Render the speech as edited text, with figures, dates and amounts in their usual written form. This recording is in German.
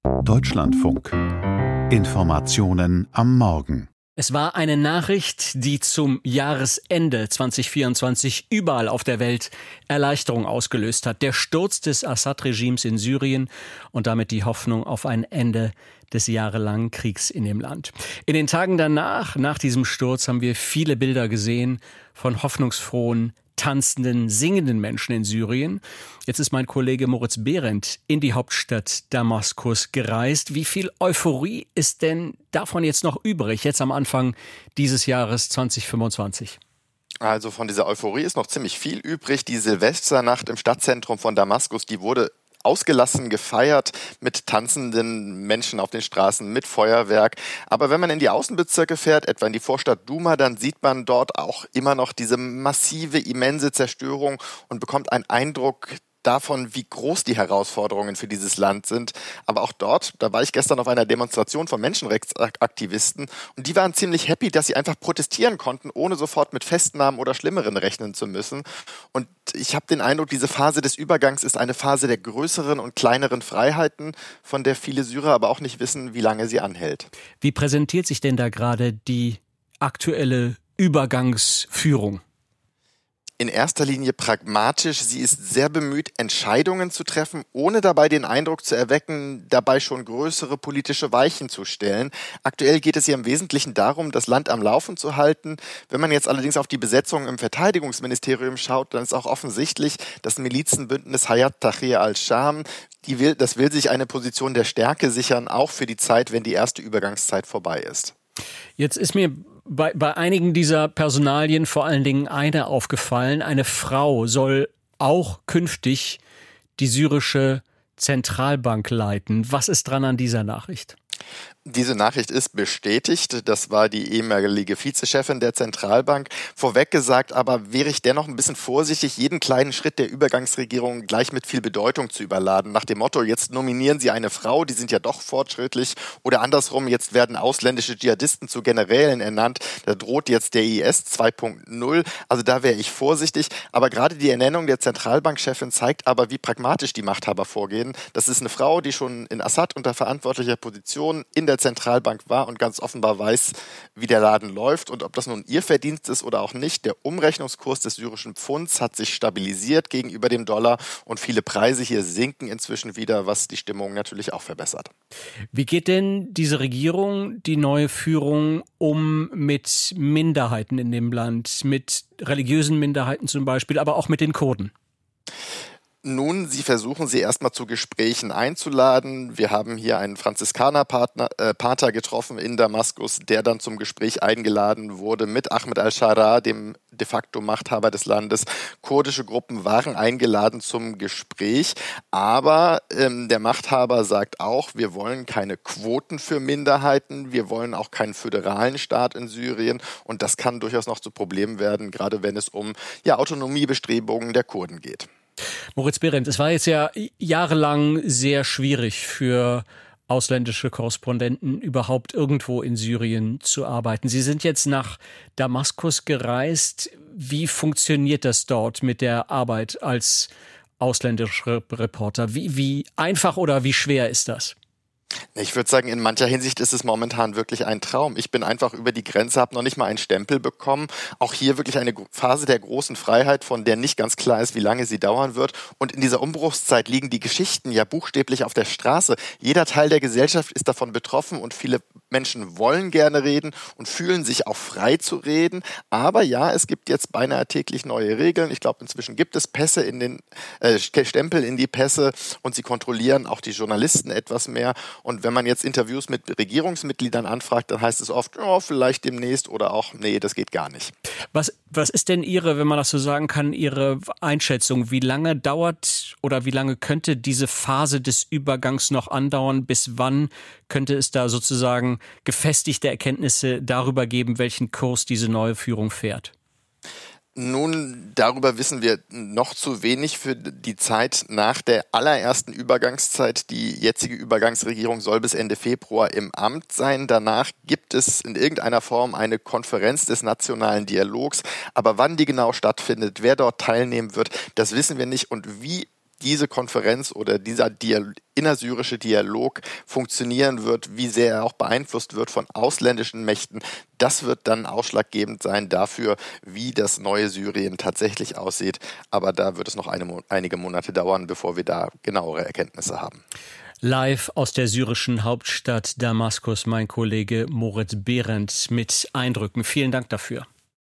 Deutschlandfunk. Informationen am Morgen. Es war eine Nachricht, die zum Jahresende 2024 überall auf der Welt Erleichterung ausgelöst hat. Der Sturz des Assad-Regimes in Syrien und damit die Hoffnung auf ein Ende des jahrelangen Kriegs in dem Land. In den Tagen danach, nach diesem Sturz, haben wir viele Bilder gesehen von hoffnungsfrohen, tanzenden, singenden Menschen in Syrien. Jetzt ist mein Kollege Moritz Behrendt in die Hauptstadt Damaskus gereist. Wie viel Euphorie ist denn davon jetzt noch übrig, jetzt am Anfang dieses Jahres 2025? Also von dieser Euphorie ist noch ziemlich viel übrig. Die Silvesternacht im Stadtzentrum von Damaskus, die wurde ausgelassen gefeiert mit tanzenden Menschen auf den Straßen, mit Feuerwerk. Aber wenn man in die Außenbezirke fährt, etwa in die Vorstadt Duma, dann sieht man dort auch immer noch diese massive, immense Zerstörung und bekommt einen Eindruck davon, wie groß die Herausforderungen für dieses Land sind. Aber auch dort, da war ich gestern auf einer Demonstration von Menschenrechtsaktivisten und die waren ziemlich happy, dass sie einfach protestieren konnten, ohne sofort mit Festnahmen oder Schlimmeren rechnen zu müssen. Und ich habe den Eindruck, diese Phase des Übergangs ist eine Phase der größeren und kleineren Freiheiten, von der viele Syrer aber auch nicht wissen, wie lange sie anhält. Wie präsentiert sich denn da gerade die aktuelle Übergangsführung? In erster Linie pragmatisch. Sie ist sehr bemüht, Entscheidungen zu treffen, ohne dabei den Eindruck zu erwecken, dabei schon größere politische Weichen zu stellen. Aktuell geht es ihr im Wesentlichen darum, das Land am Laufen zu halten. Wenn man jetzt allerdings auf die Besetzung im Verteidigungsministerium schaut, dann ist auch offensichtlich, das Milizenbündnis Hayat Tahrir al-Sham, das will sich eine Position der Stärke sichern, auch für die Zeit, wenn die erste Übergangszeit vorbei ist. Jetzt ist mir bei einigen dieser Personalien vor allen Dingen eine aufgefallen. Eine Frau soll auch künftig die syrische Zentralbank leiten. Was ist dran an dieser Nachricht? Diese Nachricht ist bestätigt. Das war die ehemalige Vizechefin der Zentralbank. Vorweg gesagt aber wäre ich dennoch ein bisschen vorsichtig, jeden kleinen Schritt der Übergangsregierung gleich mit viel Bedeutung zu überladen. Nach dem Motto, jetzt nominieren Sie eine Frau, die sind ja doch fortschrittlich. Oder andersrum, jetzt werden ausländische Dschihadisten zu Generälen ernannt. Da droht jetzt der IS 2.0. Also da wäre ich vorsichtig. Aber gerade die Ernennung der Zentralbankchefin zeigt aber, wie pragmatisch die Machthaber vorgehen. Das ist eine Frau, die schon in Assad unter verantwortlicher Position in der Zentralbank war und ganz offenbar weiß, wie der Laden läuft und ob das nun ihr Verdienst ist oder auch nicht. Der Umrechnungskurs des syrischen Pfunds hat sich stabilisiert gegenüber dem Dollar und viele Preise hier sinken inzwischen wieder, was die Stimmung natürlich auch verbessert. Wie geht denn diese Regierung, die neue Führung, um mit Minderheiten in dem Land, mit religiösen Minderheiten zum Beispiel, aber auch mit den Kurden? Nun, sie versuchen sie erstmal zu Gesprächen einzuladen. Wir haben hier einen Franziskanerpater getroffen in Damaskus, der dann zum Gespräch eingeladen wurde mit Ahmed al-Sharaa, dem de facto Machthaber des Landes. Kurdische Gruppen waren eingeladen zum Gespräch, aber der Machthaber sagt auch, wir wollen keine Quoten für Minderheiten, wir wollen auch keinen föderalen Staat in Syrien und das kann durchaus noch zu Problemen werden, gerade wenn es um Autonomiebestrebungen der Kurden geht. Moritz Behrendt, es war jetzt ja jahrelang sehr schwierig für ausländische Korrespondenten überhaupt irgendwo in Syrien zu arbeiten. Sie sind jetzt nach Damaskus gereist. Wie funktioniert das dort mit der Arbeit als ausländischer Reporter? Wie einfach oder wie schwer ist das? Ich würde sagen, in mancher Hinsicht ist es momentan wirklich ein Traum. Ich bin einfach über die Grenze, habe noch nicht mal einen Stempel bekommen. Auch hier wirklich eine Phase der großen Freiheit, von der nicht ganz klar ist, wie lange sie dauern wird. Und in dieser Umbruchszeit liegen die Geschichten ja buchstäblich auf der Straße. Jeder Teil der Gesellschaft ist davon betroffen und viele Menschen wollen gerne reden und fühlen sich auch frei zu reden. Aber ja, es gibt jetzt beinahe täglich neue Regeln. Ich glaube, inzwischen gibt es Pässe in den Stempel in die Pässe und sie kontrollieren auch die Journalisten etwas mehr. Und wenn man jetzt Interviews mit Regierungsmitgliedern anfragt, dann heißt es oft, oh, vielleicht demnächst oder auch, nee, das geht gar nicht. Was ist denn Ihre, wenn man das so sagen kann, Ihre Einschätzung? Wie lange dauert oder wie lange könnte diese Phase des Übergangs noch andauern? Bis wann könnte es da sozusagen gefestigte Erkenntnisse darüber geben, welchen Kurs diese neue Führung fährt? Nun, darüber wissen wir noch zu wenig für die Zeit nach der allerersten Übergangszeit. Die jetzige Übergangsregierung soll bis Ende Februar im Amt sein. Danach gibt es in irgendeiner Form eine Konferenz des nationalen Dialogs. Aber wann die genau stattfindet, wer dort teilnehmen wird, das wissen wir nicht. Und wie diese Konferenz oder dieser innersyrische Dialog funktionieren wird, wie sehr er auch beeinflusst wird von ausländischen Mächten, das wird dann ausschlaggebend sein dafür, wie das neue Syrien tatsächlich aussieht. Aber da wird es noch einige Monate dauern, bevor wir da genauere Erkenntnisse haben. Live aus der syrischen Hauptstadt Damaskus mein Kollege Moritz Behrendt mit Eindrücken. Vielen Dank dafür.